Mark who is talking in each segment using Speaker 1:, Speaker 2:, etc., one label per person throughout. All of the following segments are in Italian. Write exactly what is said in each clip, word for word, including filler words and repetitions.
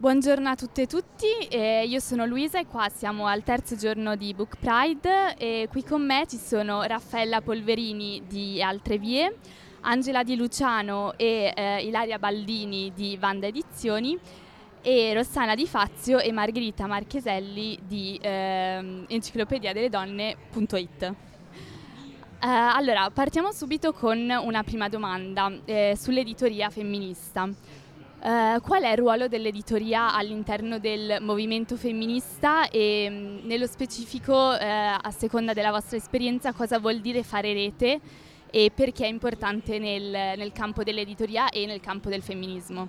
Speaker 1: Buongiorno a tutte e tutti, eh, io sono Luisa e qua siamo al terzo giorno di Book Pride e qui con me ci sono Raffaella Polverini di Altre Vie, Angela Di Luciano e eh, Ilaria Baldini di Vanda Edizioni e Rossana Di Fazio e Margherita Marcheselli di eh, enciclopedia delle donne punto it. Eh, allora, partiamo subito con una prima domanda eh, sull'editoria femminista. Uh, qual è il ruolo dell'editoria all'interno del movimento femminista e mh, nello specifico, uh, a seconda della vostra esperienza, cosa vuol dire fare rete e perché è importante nel, nel campo dell'editoria e nel campo del femminismo?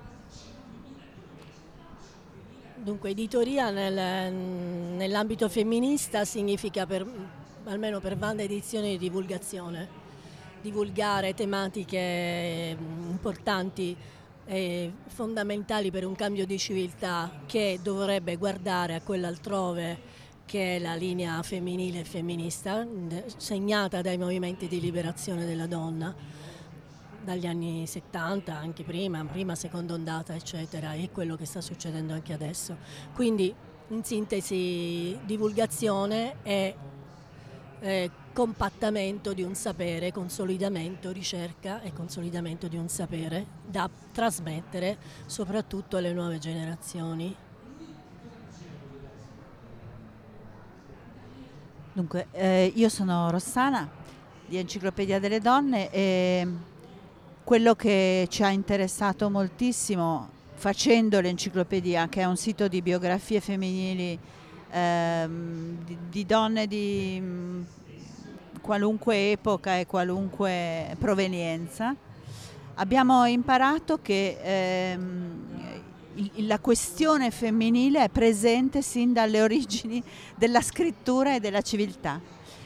Speaker 2: Dunque, editoria nel, nell'ambito femminista significa, per, almeno per Vanda Edizioni, divulgazione, divulgare tematiche importanti e fondamentali per un cambio di civiltà che dovrebbe guardare a quell'altrove che è la linea femminile e femminista segnata dai movimenti di liberazione della donna dagli anni settanta, anche prima, prima seconda ondata eccetera, e quello che sta succedendo anche adesso. Quindi in sintesi divulgazione e eh, compattamento di un sapere, consolidamento, ricerca e consolidamento di un sapere da trasmettere soprattutto alle nuove generazioni.
Speaker 3: Dunque, eh, io sono Rossana di Enciclopedia delle Donne e quello che ci ha interessato moltissimo facendo l'enciclopedia, che è un sito di biografie femminili ehm, di, di donne di mh, qualunque epoca e qualunque provenienza, abbiamo imparato che ehm, il, la questione femminile è presente sin dalle origini della scrittura e della civiltà.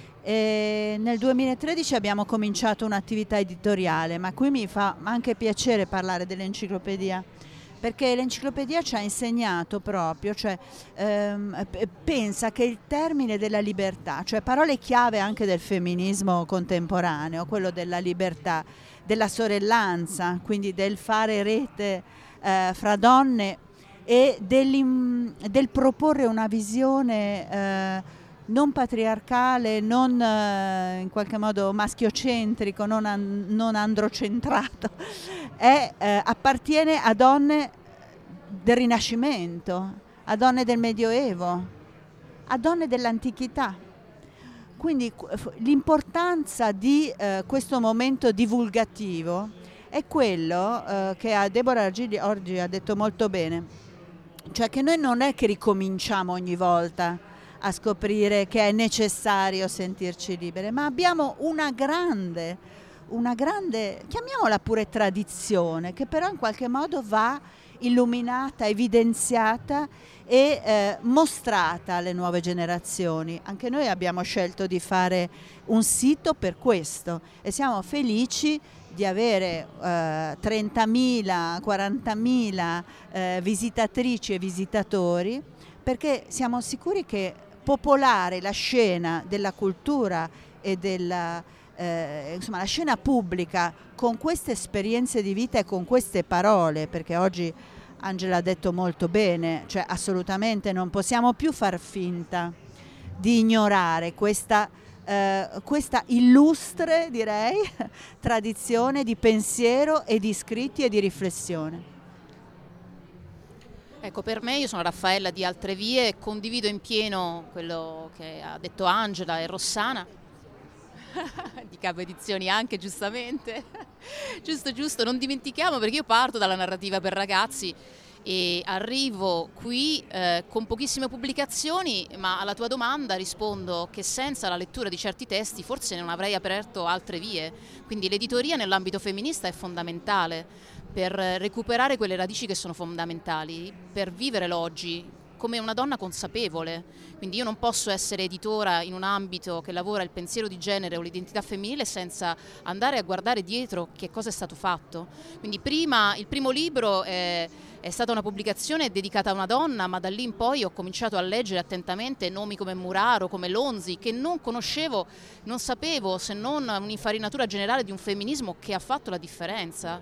Speaker 3: E nel duemilatredici abbiamo cominciato un'attività editoriale, ma qui mi fa anche piacere parlare dell'enciclopedia, perché l'enciclopedia ci ha insegnato proprio, cioè ehm, pensa che il termine della libertà, cioè parole chiave anche del femminismo contemporaneo, quello della libertà, della sorellanza, quindi del fare rete eh, fra donne e del proporre una visione eh, non patriarcale, non eh, in qualche modo maschiocentrico, non, an- non androcentrato, è, eh, appartiene a donne del Rinascimento, a donne del Medioevo, a donne dell'antichità. Quindi l'importanza di eh, questo momento divulgativo è quello eh, che a Deborah Argili oggi ha detto molto bene, cioè che noi non è che ricominciamo ogni volta a scoprire che è necessario sentirci libere, ma abbiamo una grande, una grande, chiamiamola pure tradizione, che però in qualche modo va illuminata, evidenziata e eh, mostrata alle nuove generazioni. Anche noi abbiamo scelto di fare un sito per questo e siamo felici di avere eh, trentamila, quarantamila eh, visitatrici e visitatori, perché siamo sicuri che popolare la scena della cultura e della eh, insomma la scena pubblica con queste esperienze di vita e con queste parole, perché oggi Angela ha detto molto bene, cioè assolutamente non possiamo più far finta di ignorare questa, eh, questa illustre, direi, tradizione di pensiero e di scritti e di riflessione.
Speaker 4: Ecco, per me, io sono Raffaella di Altre Vie e condivido in pieno quello che ha detto Angela e Rossana, di Capo Edizioni anche, giustamente, giusto, giusto, non dimentichiamo, perché io parto dalla narrativa per ragazzi e arrivo qui eh, con pochissime pubblicazioni, ma alla tua domanda rispondo che senza la lettura di certi testi forse non avrei aperto altre vie, quindi l'editoria nell'ambito femminista è fondamentale per recuperare quelle radici che sono fondamentali, per vivere l'oggi come una donna consapevole. Quindi io non posso essere editora in un ambito che lavora il pensiero di genere o l'identità femminile senza andare a guardare dietro che cosa è stato fatto. Quindi prima, il primo libro è, è stata una pubblicazione dedicata a una donna, ma da lì in poi ho cominciato a leggere attentamente nomi come Muraro, come Lonzi, che non conoscevo, non sapevo, se non un'infarinatura generale di un femminismo che ha fatto la differenza.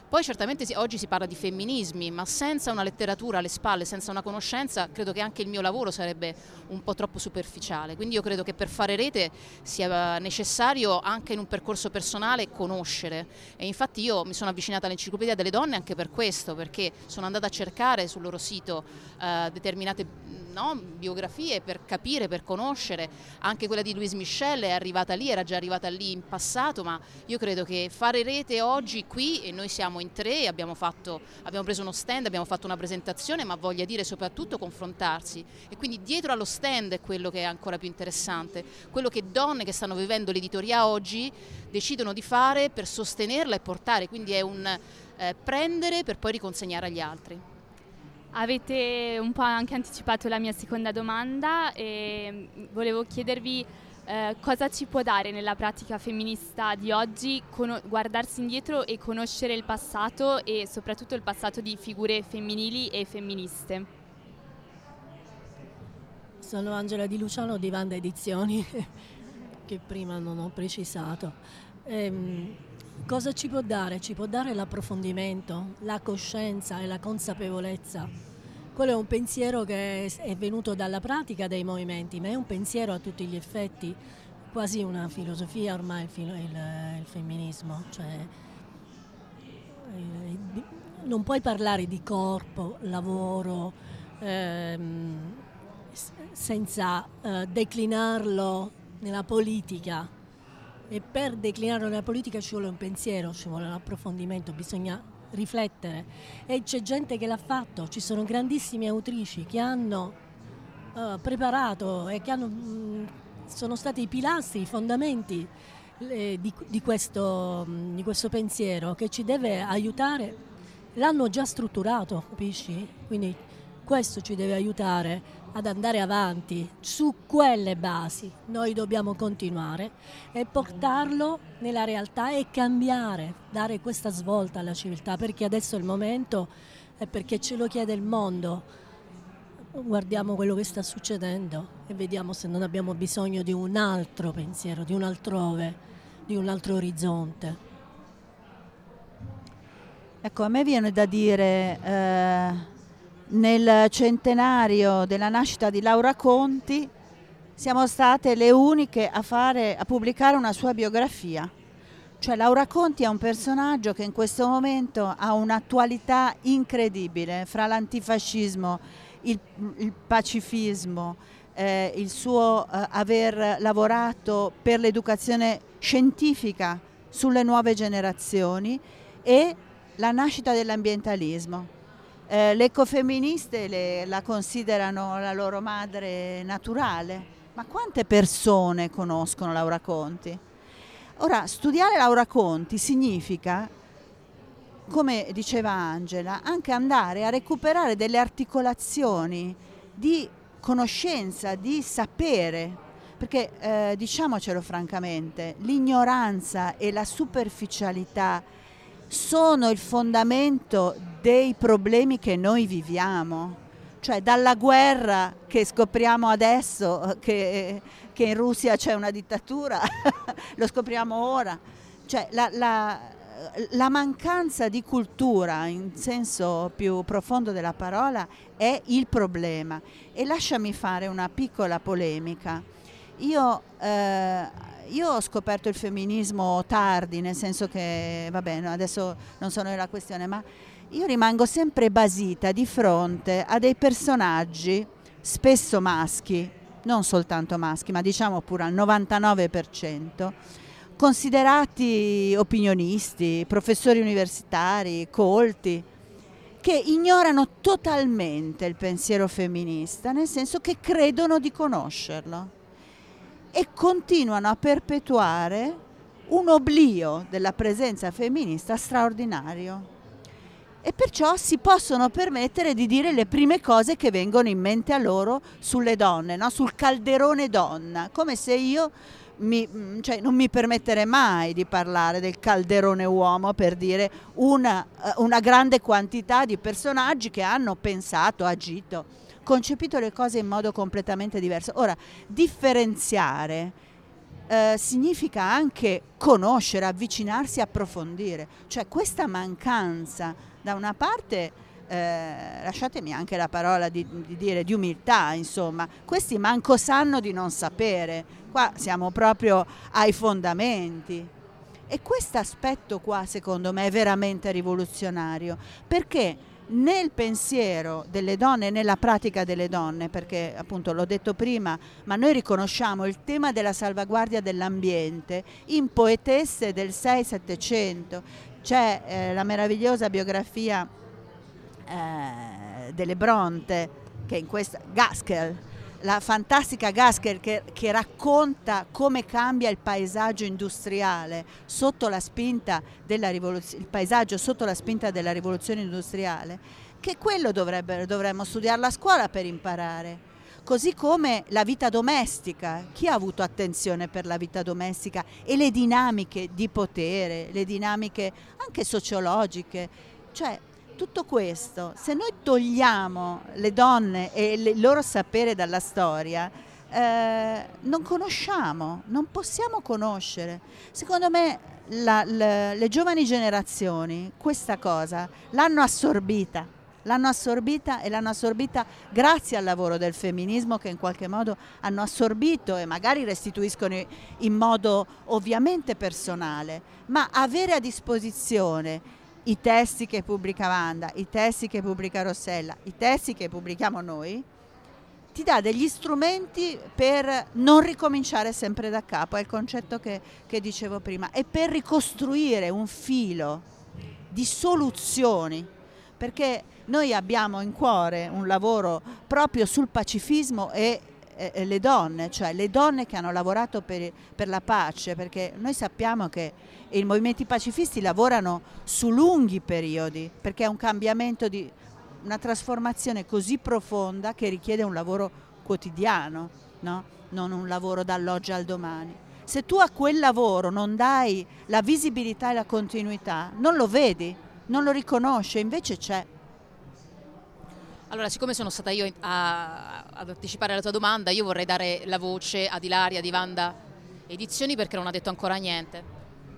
Speaker 4: Poi certamente si, oggi si parla di femminismi, ma senza una letteratura alle spalle, senza una conoscenza, credo che anche il mio lavoro sarebbe un po' troppo superficiale. Quindi io credo che per fare rete sia necessario anche in un percorso personale conoscere, e infatti io mi sono avvicinata all'Enciclopedia delle Donne anche per questo, perché sono andata a cercare sul loro sito eh, determinate no, biografie per capire, per conoscere. Anche quella di Louise Michel è arrivata lì, era già arrivata lì in passato, ma io credo che fare rete oggi qui, e noi siamo in tre, abbiamo, fatto, abbiamo preso uno stand, abbiamo fatto una presentazione, ma voglia dire soprattutto confrontarsi, e quindi dietro allo stand è quello che è ancora più interessante, quello che donne che stanno vivendo l'editoria oggi decidono di fare per sostenerla e portare, quindi è un eh, prendere per poi riconsegnare agli altri.
Speaker 1: Avete un po' anche anticipato la mia seconda domanda e volevo chiedervi eh, cosa ci può dare nella pratica femminista di oggi con- guardarsi indietro e conoscere il passato, e soprattutto il passato di figure femminili e femministe.
Speaker 2: Sono Angela Di Luciano di Vanda Edizioni, che prima non ho precisato. Ehm, cosa ci può dare? Ci può dare l'approfondimento, la coscienza e la consapevolezza. Quello è un pensiero che è venuto dalla pratica dei movimenti, ma è un pensiero a tutti gli effetti, quasi una filosofia ormai il, filo, il, il femminismo. Cioè, eh, non puoi parlare di corpo, lavoro, ehm, senza eh, declinarlo nella politica, e per declinarlo nella politica ci vuole un pensiero, ci vuole un approfondimento, bisogna riflettere, e c'è gente che l'ha fatto, ci sono grandissime autrici che hanno uh, preparato e che hanno, mh, sono stati i pilastri, i fondamenti eh, di, di, questo, mh, di questo pensiero che ci deve aiutare, l'hanno già strutturato, capisci? Quindi questo ci deve aiutare ad andare avanti su quelle basi. Noi dobbiamo continuare e portarlo nella realtà e cambiare, dare questa svolta alla civiltà, perché adesso è il momento e perché ce lo chiede il mondo. Guardiamo quello che sta succedendo e vediamo se non abbiamo bisogno di un altro pensiero, di un altrove, di un altro orizzonte.
Speaker 3: Ecco, a me viene da dire... Eh... Nel centenario della nascita di Laura Conti siamo state le uniche a, fare, a pubblicare una sua biografia. Cioè Laura Conti è un personaggio che in questo momento ha un'attualità incredibile, fra l'antifascismo, il, il pacifismo, eh, il suo eh, aver lavorato per l'educazione scientifica sulle nuove generazioni e la nascita dell'ambientalismo. Eh, le ecofemministe le, la considerano la loro madre naturale, ma quante persone conoscono Laura Conti? Ora, studiare Laura Conti significa, come diceva Angela, anche andare a recuperare delle articolazioni di conoscenza, di sapere, perché eh, diciamocelo francamente, l'ignoranza e la superficialità sono il fondamento dei problemi che noi viviamo. Cioè dalla guerra che scopriamo adesso che, che in Russia c'è una dittatura, lo scopriamo ora. Cioè la, la, la mancanza di cultura in senso più profondo della parola è il problema. E lasciami fare una piccola polemica. Io eh, Io ho scoperto il femminismo tardi, nel senso che, vabbè, no, adesso non sono la questione, ma io rimango sempre basita di fronte a dei personaggi, spesso maschi, non soltanto maschi, ma diciamo pure al novantanove per cento, considerati opinionisti, professori universitari, colti, che ignorano totalmente il pensiero femminista, nel senso che credono di conoscerlo. E continuano a perpetuare un oblio della presenza femminista straordinario. E perciò si possono permettere di dire le prime cose che vengono in mente a loro sulle donne, no? Sul calderone donna, come se io mi, cioè, non mi permetterei mai di parlare del calderone uomo per dire una, una grande quantità di personaggi che hanno pensato, agito, concepito le cose in modo completamente diverso. Ora, differenziare eh, significa anche conoscere, avvicinarsi, approfondire. Cioè questa mancanza da una parte, eh, lasciatemi anche la parola di, di dire di umiltà, insomma, questi manco sanno di non sapere, qua siamo proprio ai fondamenti. E questo aspetto qua secondo me è veramente rivoluzionario, perché nel pensiero delle donne, nella pratica delle donne, perché appunto l'ho detto prima, ma noi riconosciamo il tema della salvaguardia dell'ambiente in poetesse del sei settecento. C'è eh, la meravigliosa biografia eh, delle Bronte, che in questa Gaskell, la fantastica Gaskell che, che racconta come cambia il paesaggio industriale sotto la spinta della rivoluzione, il paesaggio sotto la spinta della rivoluzione industriale, che quello dovrebbe, dovremmo studiarlo a scuola per imparare. Così come la vita domestica, chi ha avuto attenzione per la vita domestica e le dinamiche di potere, le dinamiche anche sociologiche, cioè tutto questo, se noi togliamo le donne e il loro sapere dalla storia, eh, non conosciamo, non possiamo conoscere. Secondo me la, la, le giovani generazioni questa cosa l'hanno assorbita, l'hanno assorbita e l'hanno assorbita grazie al lavoro del femminismo, che in qualche modo hanno assorbito e magari restituiscono in modo ovviamente personale, ma avere a disposizione i testi che pubblica Wanda, i testi che pubblica Rossella, i testi che pubblichiamo noi, ti dà degli strumenti per non ricominciare sempre da capo, è il concetto che, che dicevo prima, e per ricostruire un filo di soluzioni, perché noi abbiamo in cuore un lavoro proprio sul pacifismo e eh, le donne, cioè le donne che hanno lavorato per, per la pace, perché noi sappiamo che i movimenti pacifisti lavorano su lunghi periodi, perché è un cambiamento, di una trasformazione così profonda che richiede un lavoro quotidiano, no? Non un lavoro dall'oggi al domani. Se tu a quel lavoro non dai la visibilità e la continuità, non lo vedi, non lo riconosci, invece c'è.
Speaker 4: Allora, siccome sono stata io a, ad anticipare la tua domanda, io vorrei dare la voce ad Ilaria di Wanda Edizioni, perché non ha detto ancora niente.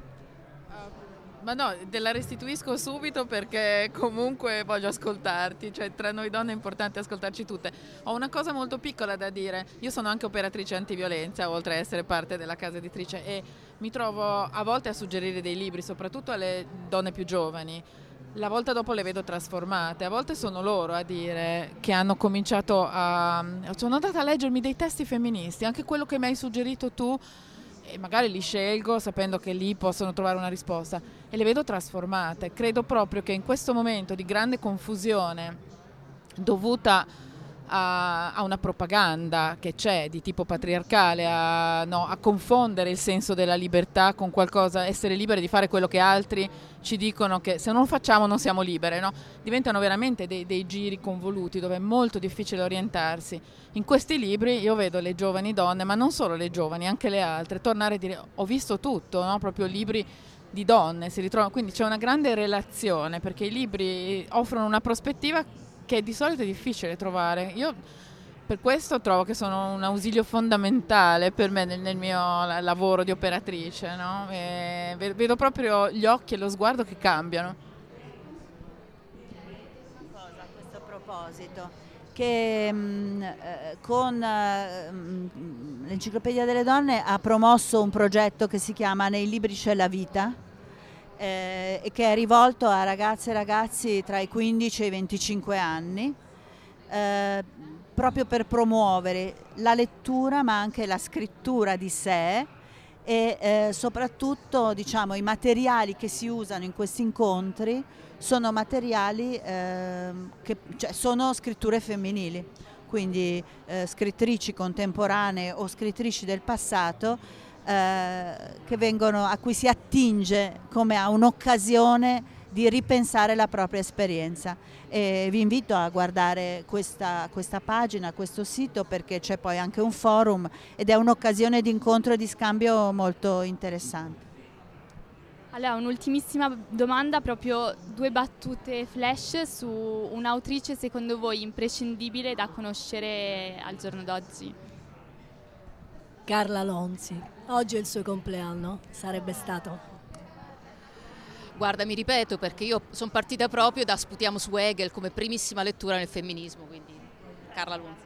Speaker 5: Ma no, te la restituisco subito perché comunque voglio ascoltarti, cioè tra noi donne è importante ascoltarci tutte. Ho una cosa molto piccola da dire, io sono anche operatrice antiviolenza, oltre a essere parte della casa editrice, e mi trovo a volte a suggerire dei libri, soprattutto alle donne più giovani. La volta dopo le vedo trasformate, a volte sono loro a dire che hanno cominciato a... sono andata a leggermi dei testi femministi, anche quello che mi hai suggerito tu, e magari li scelgo sapendo che lì possono trovare una risposta, e le vedo trasformate. Credo proprio che in questo momento di grande confusione dovuta a, a una propaganda che c'è di tipo patriarcale, a, no, a confondere il senso della libertà con qualcosa, essere libere di fare quello che altri ci dicono che se non lo facciamo non siamo libere, no? Diventano veramente dei, dei giri convoluti dove è molto difficile orientarsi. In questi libri io vedo le giovani donne, ma non solo le giovani, anche le altre, tornare a dire ho visto tutto, no? Proprio libri di donne si ritrovano, quindi c'è una grande relazione, perché i libri offrono una prospettiva che di solito è difficile trovare. Io per questo trovo che sono un ausilio fondamentale per me nel, nel mio lavoro di operatrice, no? E vedo proprio gli occhi e lo sguardo che cambiano.
Speaker 3: Una cosa a questo proposito, che mh, eh, con mh, l'Enciclopedia delle Donne ha promosso un progetto che si chiama Nei libri c'è la vita, eh, e che è rivolto a ragazze e ragazzi tra i quindici e i venticinque anni, eh, proprio per promuovere la lettura ma anche la scrittura di sé, e eh, soprattutto, diciamo, i materiali che si usano in questi incontri sono materiali eh, che cioè, sono scritture femminili, quindi eh, scrittrici contemporanee o scrittrici del passato, eh, che vengono, a cui si attinge come a un'occasione di ripensare la propria esperienza. E vi invito a guardare questa, questa pagina, questo sito, perché c'è poi anche un forum ed è un'occasione di incontro e di scambio molto interessante.
Speaker 1: Allora, un'ultimissima domanda, proprio due battute flash su un'autrice secondo voi imprescindibile da conoscere al giorno d'oggi.
Speaker 2: Carla Lonzi. Oggi è il suo compleanno, sarebbe stato.
Speaker 4: Guarda, mi ripeto perché io sono partita proprio da Sputiamo su Hegel come primissima lettura nel femminismo, quindi Carla Lonzi.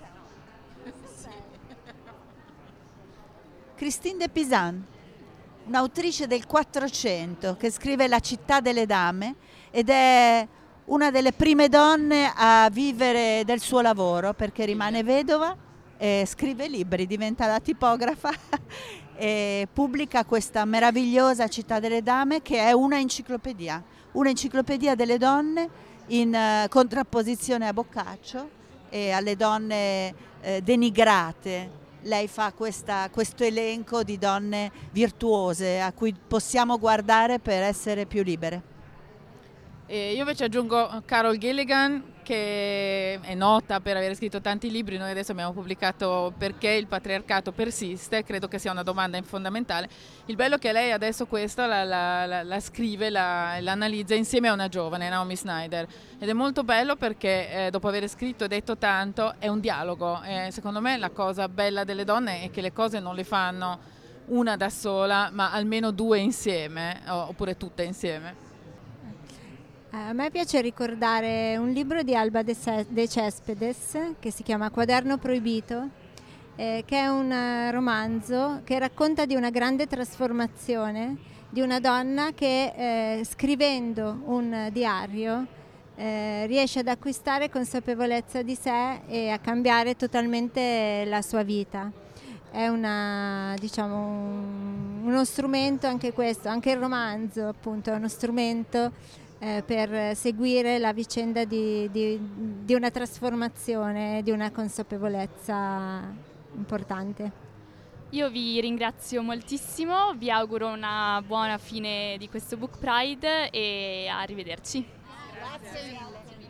Speaker 3: Christine de Pizan, un'autrice del Quattrocento che scrive La città delle dame ed è una delle prime donne a vivere del suo lavoro perché rimane vedova e scrive libri, diventa la tipografa e pubblica questa meravigliosa Città delle dame che è una enciclopedia, un'enciclopedia delle donne in uh, contrapposizione a Boccaccio e alle donne eh, denigrate. Lei fa questa, questo elenco di donne virtuose a cui possiamo guardare per essere più libere.
Speaker 5: E io invece aggiungo Carol Gilligan, che è nota per aver scritto tanti libri. Noi adesso abbiamo pubblicato Perché il patriarcato persiste, credo che sia una domanda fondamentale. Il bello è che lei adesso questa la, la, la, la scrive, la, l'analizza insieme a una giovane, Naomi Snyder, ed è molto bello perché eh, dopo aver scritto e detto tanto è un dialogo. Eh, secondo me la cosa bella delle donne è che le cose non le fanno una da sola, ma almeno due insieme, oppure tutte insieme.
Speaker 6: A me piace ricordare un libro di Alba de Céspedes che si chiama Quaderno proibito, eh, che è un uh, romanzo che racconta di una grande trasformazione di una donna che eh, scrivendo un diario eh, riesce ad acquistare consapevolezza di sé e a cambiare totalmente la sua vita. È una, diciamo, un, uno strumento anche questo, anche il romanzo appunto è uno strumento Eh, per seguire la vicenda di, di, di una trasformazione, di una consapevolezza importante.
Speaker 1: Io vi ringrazio moltissimo, vi auguro una buona fine di questo Book Pride e arrivederci.
Speaker 4: Grazie mille.